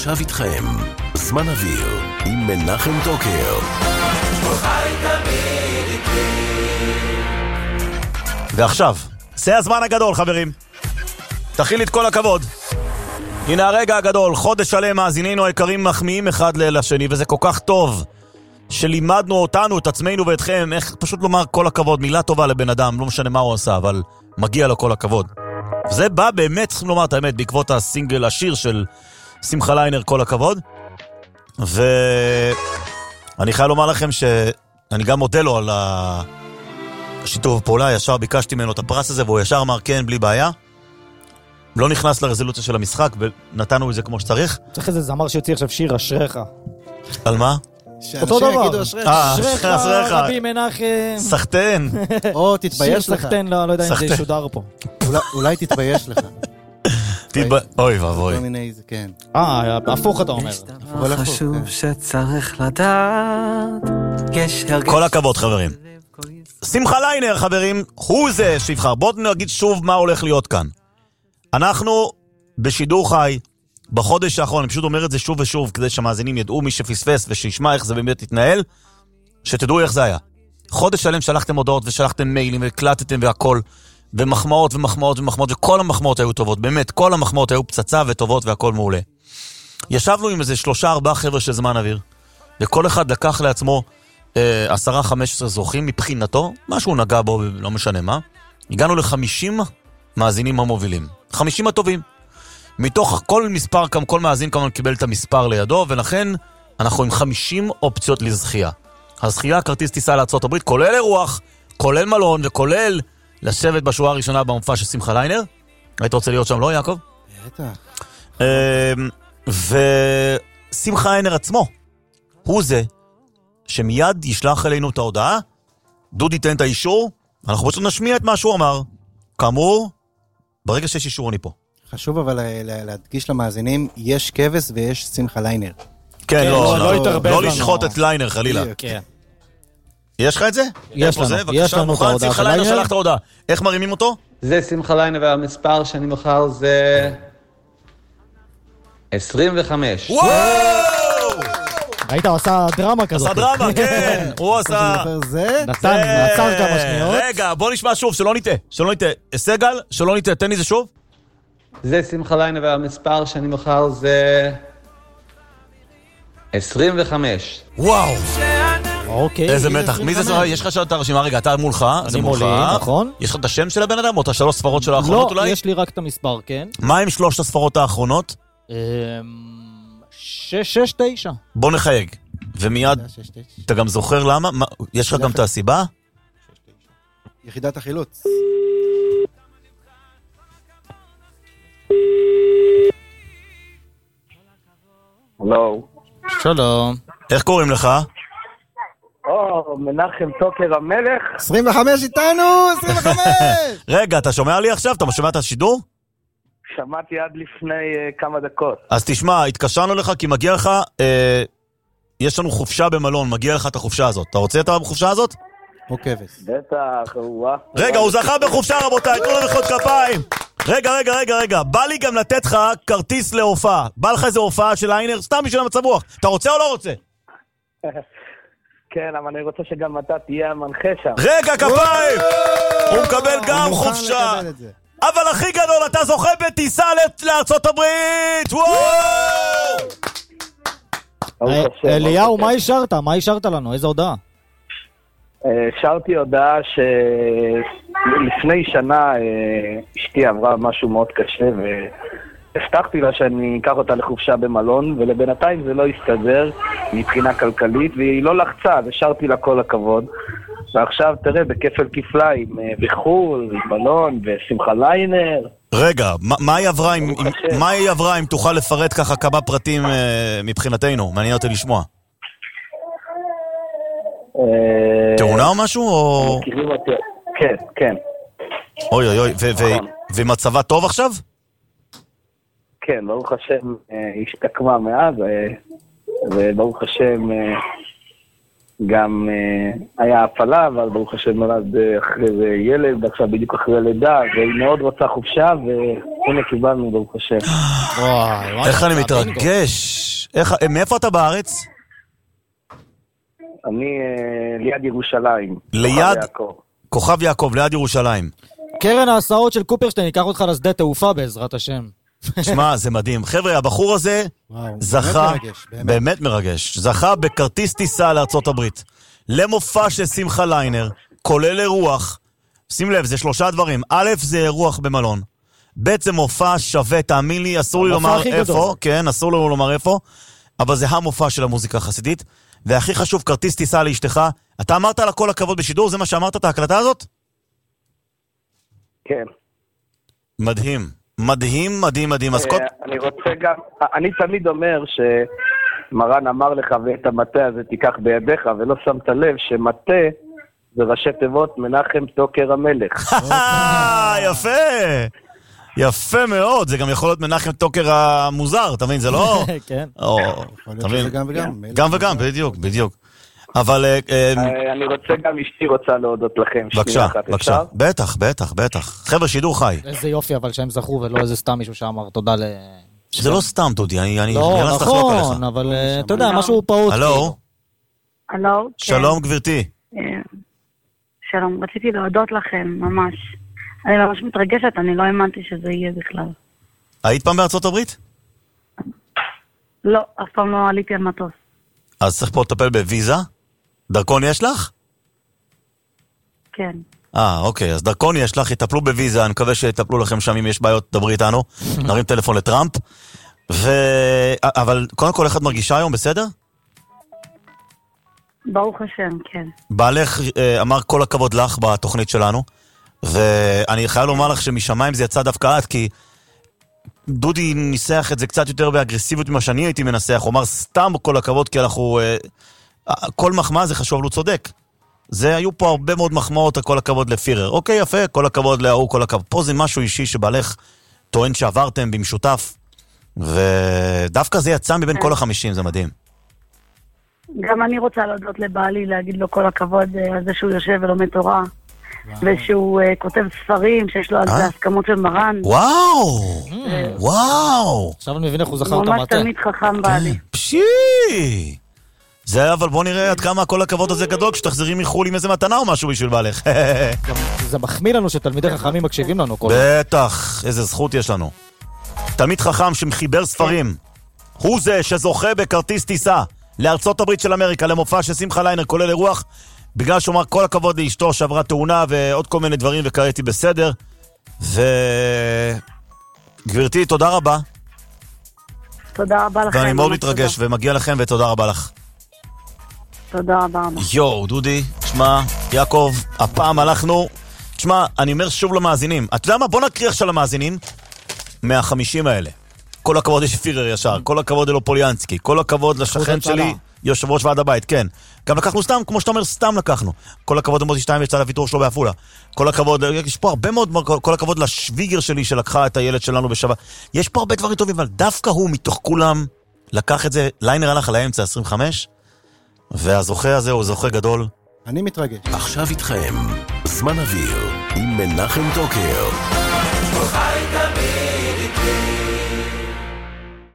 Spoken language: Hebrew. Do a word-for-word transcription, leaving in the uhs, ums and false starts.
ועכשיו איתכם, זמן אוויר עם מנחם טוקר. ועכשיו, זה הזמן הגדול חברים. תכיל את כל הכבוד. הנה הרגע הגדול, חודש שלם מאזינינו היקרים מחמיאים אחד לשני, וזה כל כך טוב שלימדנו אותנו, את עצמנו ואתכם, איך פשוט לומר כל הכבוד, מילה טובה לבן אדם, לא משנה מה הוא עשה, אבל מגיע לו כל הכבוד. וזה בא באמת, צריכים לומר את האמת, בעקבות הסינגל השיר של שמחה ליינר, כל הכבוד. ואני חייב לומר לכם שאני גם מודה לו על השיתוף פעולה, ישר ביקשתי ממנו את הפרס הזה, והוא ישר אמר כן, בלי בעיה. לא נכנס לרזולוציה של המשחק, ונתנו את זה כמו שצריך. צריך איזה זמר שיוציא עכשיו שיר אשריך. על מה? אותו דבר. אשריך, אשריך, רבי מנחם. סחטן. או תתבייש לך. סחטן, לא יודע אם זה ישודר פה. אולי תתבייש לך. אוי ואבוי. כל מיני זה, כן. אה, הפוך אתה אומר. חשוב שצריך לדעת. כל הכבוד חברים. שמחה ליינר חברים, הוא זה שיבחר. בואו נגיד שוב מה הולך להיות כאן. אנחנו בשידור חי בחודש האחרון, אני פשוט אומר את זה שוב ושוב כדי שהמאזינים ידעו, מי שפספס ושישמע איך זה באמת יתנהל, שתדעו איך זה היה. חודש שלם שלחתם הודעות ושלחתם מיילים והקלטתם והכל, ומחמאות ומחמאות ומחמאות, וכל המחמאות היו טובות, באמת כל המחמאות היו פצצה וטובות והכל מעולה. ישבנו עם איזה שלושה ארבעה חבר'ה של זמן אוויר, וכל אחד לקח לעצמו אה, עשרה חמש עשרה זוכים מבחינתו, משהו נגע בו, לא משנה מה. הגענו ל-חמישים מאזינים המובילים, חמישים הטובים. מתוך כל מספר, כל מאזין כמובן קיבל את המספר לידו, ולכן אנחנו עם חמישים אופציות לזכייה. הזכייה, כרטיס טיסה לארצות הברית, כולל אירוח, כולל מלון, וכולל לשבת בשורה הראשונה במופע של שמחה ליינר. היית רוצה להיות שם, לא יעקב? בטח. ושמחה ליינר עצמו, הוא זה שמיד ישלח אלינו את ההודעה, דודי תן את האישור, אנחנו פשוט נשמיע את מה שהוא אמר. כאמור, ברגע שיש אישור אני פה. חשוב אבל להדגיש למאזינים, יש כבש ויש שמחה ליינר. כן, לא לשחוט את ליינר חלילה. יש לך את זה? יש לנו, יש לנו את ההודעה שמחה ליינר שלח את ההודעה. איך מרימים אותו? זה שמחה ליינר, והמספר שאני מחר זה עשרים וחמש. וואו! היית עושה דרמה כזאת. עשה דרמה, כן. הוא עשה... נתן, נעצר כמה שניות. רגע, בוא נשמע שוב, שלא ניתה. שלא ניתה. סגל, שלא ניתה. תן לי זה שוב. זה שמחה ליינר, והמספר שאני מחר זה עשרים וחמש. וואו. אוקיי. איזה מתח. מי זה? יש לך את הרשימה? רגע, אתה מולך. אני מולי, נכון. יש לך את השם של הבן אדם או את השלוש ספרות של האחרונות אולי? לא, יש לי רק את המספר, כן. מה עם שלושת הספרות האחרונות? שש, שש, תשע. בוא נחייג. ומיד, אתה גם זוכר למה? יש לך גם את הסיבה? יחידת החילוץ. הלו. שלום. איך קוראים לך? או, מנחם טוקר המלך. עשרים וחמש איתנו, עשרים וחמש! רגע, אתה שומע לי עכשיו? אתה שומע את השידור? שמעתי עד לפני uh, כמה דקות. אז תשמע, התקשרנו לך כי מגיע לך, אה, יש לנו חופשה במלון, מגיע לך את החופשה הזאת. אתה רוצה את החופשה הזאת? או כבש. בטח, וואה. רגע, הוא זכה בחופשה רבותיי, תנו לו מחיאות כפיים. רגע, רגע, רגע, רגע, בא לי גם לתת לך כרטיס להופעה. בא לך איזה הופעה של ליינר, סתם בשביל המצב רוח. אתה רוצה או לא רוצה? כן, אבל אני רוצה שגם אתה תהיה המנחה שם. רגע, כפיים! הוא מקבל גם חופשה. אבל הכי גדול, אתה זוכה בטיסה לארצות הברית! וואו! אליהו, מה השארת? מה השארת לנו? איזה הודעה? השארתי הודעה שלפני שנה אשתי עברה משהו מאוד קשה והבטחתי לה שאני אקח אותה לחופשה במלון, ולבינתיים זה לא הסתדר מבחינה כלכלית והיא לא לחצה, השארתי לה כל הכבוד. ועכשיו תראה, בכפל כפליים, בחול, מלון, ושמחה ליינר. רגע, מה היא עברה אם, מה היא עברה אם תוכל לפרט ככה כמה פרטים מבחינתנו? מעניין אותי לשמוע. תאונה או משהו? כן, כן. אוי אוי אוי, ומצבה טוב עכשיו? כן, ברוך השם השתקמה מאז, וברוך השם גם uh, היה הפעלה, אבל ברוך השם נולד uh, אחרי זה ילד, עכשיו בדיוק אחרי לידה, והיא מאוד רוצה חופשה, והנה קיבלנו ברוך השם. וואי, איך אני מתרגש. איך, מאיפה אתה בארץ? אני uh, ליד ירושלים. ליד? כוכב יעקב. כוכב יעקב, ליד ירושלים. קרן ההסעות של קופרשטיין, ייקח אותך לשדה תעופה בעזרת השם. שמע, זה מדהים. חבר'ה, הבחור הזה וואו, זכה, באמת מרגש, באמת. באמת מרגש, זכה בכרטיס טיסה לארצות הברית, למופע של שמחה ליינר, כולל אירוח. שים לב, זה שלושה דברים. א', זה אירוח במלון. ב', זה מופע שווה, תאמין לי, אסור לי לומר איפה, כן, אסור לי לומר איפה, אבל זה המופע של המוזיקה החסידית, והכי חשוב, כרטיס טיסה לאשתך. אתה אמרת לה כל הכבוד בשידור, זה מה שאמרת, את ההקלטה הזאת? כן. מדהים, מדהים, מדהים, מדהים. אז כל... אני רוצה גם, אני תמיד אומר שמרן אמר לך ואת המטה הזה תיקח בידיך, ולא שמת לב שמטה זה ראשי תיבות מנחם טוקר המלך. יפה, יפה מאוד. זה גם יכול להיות מנחם טוקר המוזר, אתה מבין? זה לא... כן. אתה מבין? גם וגם. גם וגם, בדיוק, בדיוק. אבל... אני רוצה גם, אשתי רוצה להודות לכם. בבקשה, בבקשה. בטח, בטח, בטח. חבר'ה, שידור חי. איזה יופי, אבל שהם זכו, ולא איזה סתם מישהו שאמר תודה ל... זה לא סתם, דודי, אני... לא, נכון, אבל אתה יודע, משהו פעוט. הלו? הלו? שלום, גברתי. שלום, רציתי להודות לכם, ממש. אני ממש מתרגשת, אני לא האמנתי שזה יהיה בכלל. היית פעם בארצות הברית? לא, אף פעם לא עליתי על מטוס. אז צריך פה לטפל בוויזה? דרכון יש לך? כן. אה, אוקיי, אז דרכון יש לך, יטפלו בוויזה, אני מקווה שיטפלו לכם שם אם יש בעיות, דברי איתנו, נרים טלפון לטראמפ, ו... אבל קודם כל, איך את מרגישה היום, בסדר? ברוך השם, כן. בעלך אמר כל הכבוד לך בתוכנית שלנו, ואני חייב לומר לך שמשמיים זה יצא דווקא את, כי דודי ניסח את זה קצת יותר באגרסיביות ממה שאני הייתי מנסח, הוא אמר סתם כל הכבוד, כי אנחנו... כל מחמאה זה חשוב, הוא צודק. זה היו פה הרבה מאוד מחמאות, כל הכבוד לפירר. אוקיי, יפה, כל הכבוד להוא, כל הכבוד. פה זה משהו אישי שבעלך טוען שעברתם במשותף, ודווקא זה יצא מבין כל החמישים, זה מדהים. גם אני רוצה להודות לבעלי, להגיד לו כל הכבוד על זה שהוא יושב ולומד תורה, ושהוא כותב ספרים, שיש לו על זה הסכמות של מרן. וואו! וואו! עכשיו אני מבין איך הוא זכר את ממש המטה. תמיד חכם בעלי. פשי! זה, אבל בוא נראה עד כמה כל הכבוד הזה גדול, כשתחזרי מחול עם איזה מתנה או משהו בשביל בעלך. זה מחמיא לנו שתלמידי חכמים מקשיבים לנו. בטח, איזה זכות יש לנו. תלמיד חכם שמחיבר ספרים, הוא זה שזוכה בכרטיס טיסה לארצות הברית של אמריקה, למופע של שמחה ליינר, כולל אירוח, בגלל שהוא אמר כל הכבוד לאשתו שעברה תאונה ועוד כל מיני דברים, וקראתי בסדר. וגברתי, תודה רבה. תודה רבה לכם. ואני מאוד מתרגש ומגיע לכם, ותודה רבה לך. תודה רבה. יואו, דודי, תשמע, יעקב, הפעם הלכנו, תשמע, אני אומר שוב למאזינים, אתה יודע מה? בוא נקריא עכשיו למאזינים מהחמישים האלה. כל הכבוד יש פירר ישר, כל הכבוד אלו פוליאנסקי, כל הכבוד לשכן שלי, יושב ראש ועד הבית, כן. גם לקחנו סתם, כמו שאתה אומר, סתם לקחנו. כל הכבוד למוטי שתיים ויצא לוויתור שלו באפולה. כל הכבוד, יש פה הרבה מאוד, כל הכבוד לשוויגר שלי שלקחה את הילד שלנו בשבת. יש פה הרבה דברים טובים, אבל דווקא הוא מתוך כולם לקח את זה, ליינר הלך על האמצע עשרים וחמש, והזוכה הזה הוא זוכה גדול. אני מתרגש. עכשיו איתכם, זמן אוויר עם מנחם טוקר.